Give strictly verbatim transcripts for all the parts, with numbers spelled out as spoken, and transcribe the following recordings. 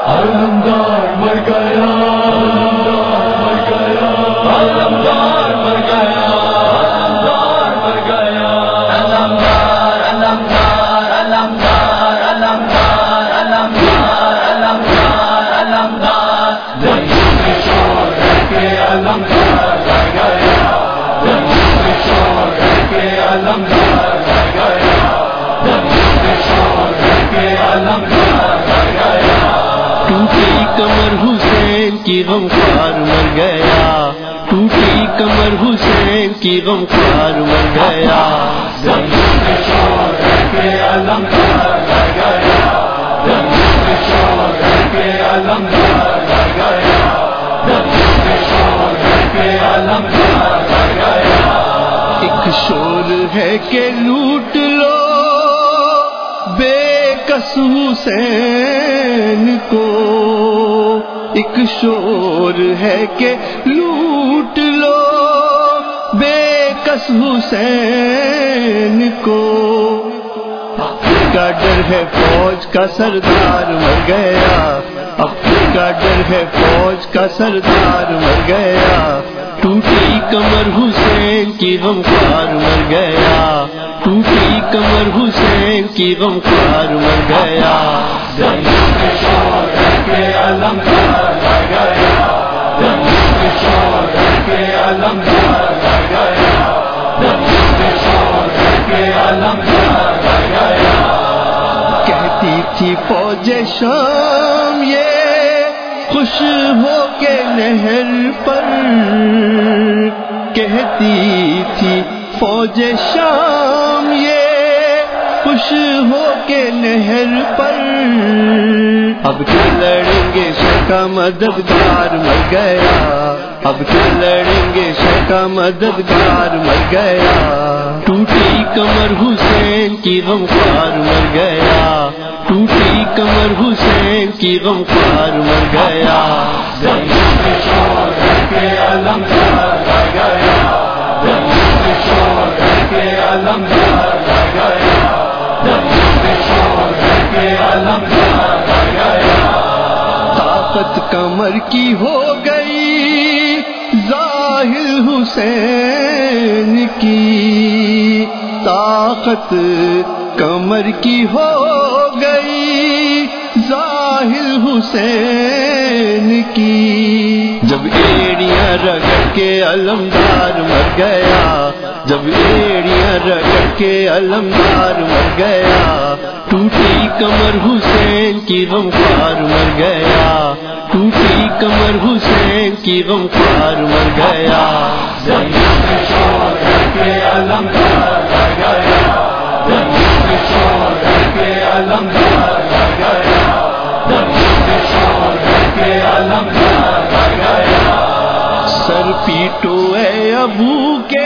علمدار مر گیا، علمدار مر گیا، علمدار مر گیا، علمدار علمدار علمدار علمدار علمدار علمدار علمدار زمین شور ہے کہ علمدار مر گیا، زمین شور ہے کہ علمدار مر گیا، زمین شور ہے کہ علمدار مر گیا، ٹوٹی کمر حسین کی غمخوار مر گیا، ٹوٹی کمر حسین کی غمخوار مر گیا، زمین شور ہے کہ علمدار مر گیا، زمین شور ہے کہ علمدار مر گیا، زمین شور ہے کہ علمدار مر گیا، ایک شور ہے کہ لوٹ لو بے کس حسین کو، ایک شور ہے کہ لوٹ لو بے کس حسین کو، کا ڈر ہے فوج کا سردار مر گیا، اب کا ڈر ہے فوج کا سردار مر گیا، ٹوٹی کمر حسین کی غمخوار مر گیا، ٹوٹی کمر حسین کی غمخوار مر گیا، زمین شور ہے کہ علمدار مر گیا، زمین شور ہے کہ علمدار مر گیا، زمین شور ہے کہ علمدار مر گیا، کہتی تھی فوج شام یہ خوش ہو کے نہر پر، کہتی تھی فوج شام یہ خوش ہو کے نہر پر، اب کیا لڑیں گے شکا مددگار مر گیا، اب کیا لڑیں گے شکا مددگار مر گیا، ٹوٹی کمر حسین کی غمخوار مر گیا، ٹوٹی کمر حسین کی غمخوار مر گیا، زمین شور ہے کہ علمدار مر گیا، زمین شور ہے کہ علمدار مر گیا، زمین شور ہے کہ علمدار مر گیا، طاقت کمر کی ہو گئی ظاہر حسین کی، طاقت کمر کی ہو گئی ظاہر حسین کی، جب ایڑیاں رگڑ کے علمدار مر گیا، جب ایڑیاں رگڑ کے علمدار مر گیا، ٹوٹی کمر حسین کی غمخوار مر گیا، ٹوٹی کمر حسین کی غمخوار مر گیا، زمین شور ہے کہ علمدار مر گیا، زمین شور ہے کہ علمدار مر گیا، زمین شور ہے کہ علمدار مر گیا، سر پیٹو اے ابو کے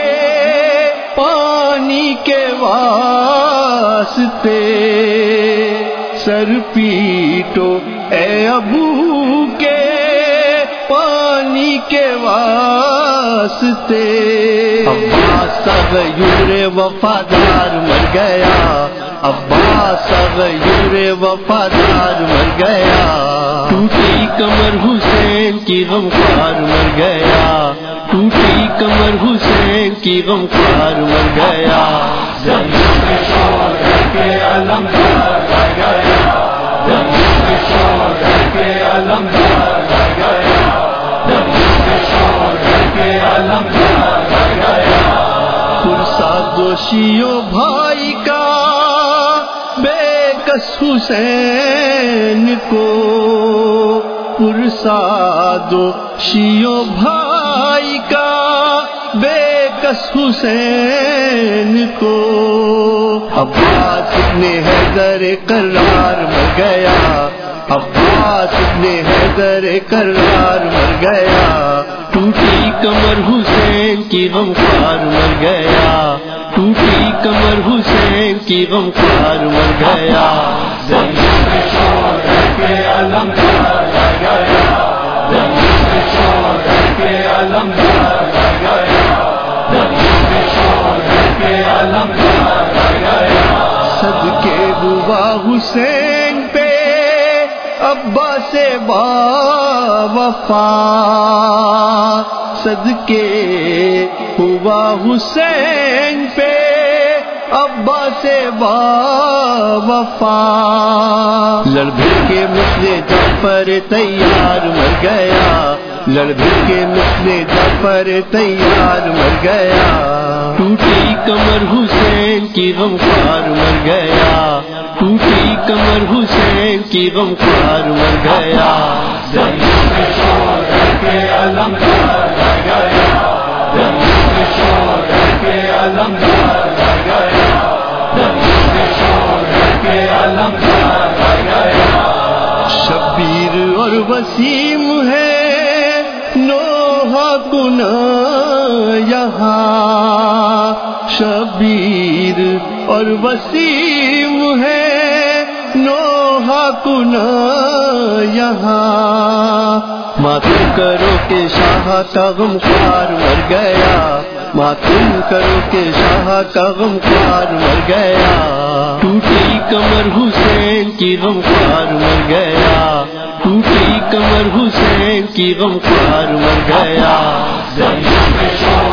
پانی کے واسطے، سر پیٹو اے ابو کے پانی کے واسطے، عباس صغیر وفادار مر گیا، عباس صغیر وفادار مر گیا، ٹوٹی کمر حسین کی غمخوار مر گیا، ٹوٹی کمر حسین کی غمخوار مر گیا، زمین شور ہے کہ علمدار مر گیا، زمین شور ہے کہ علمدار مر گیا، زمین شور ہے کہ علمدار مر گیا، پرسا دوشیو بھائی کا بے کس حسین کو، پرسا دوشیو بھائی کا بے کس حسین کو، عباس ابن حیدر کرار مر گیا، عباس ابن حیدر کرار مر گیا، ٹوٹی کمر حسین کی غمخوار مر گیا، ٹوٹی کمر حسین کی غمخوار مر گیا، زمین شور ہے کہ علمدار مر گیا، زمین شور ہے کہ علمدار مر گیا، زمین شور ہے کہ علمدار مر گیا، صدقے ہوا حسین پہ ابا سے با وفا صدقے ہوا حسین پہ ابا سے با وفا لڑ بھڑ کے مثل جعفر تیار مر گیا لڑ بھڑ کے مثل جعفر تیار مر گیا ٹوٹی کمر حسین کی غمخوار مر گیا ٹوٹی کمر حسین کی غمخوار مر گیا کے علم گیا کے علم گیا کے علم گیا شبیر اور وسیم ہے نوحہ کنا یہاں شبیر اور وسیم ہے نوحہ کنا یہاں ماتم کرو کہ شاہ کا غمخوار مر گیا ماتم کرو کہ شاہ کا غمخوار مر گیا ٹوٹی کمر حسین کی غمخوار مر گیا ٹوٹی کمر حسین کی غمخوار مر گیا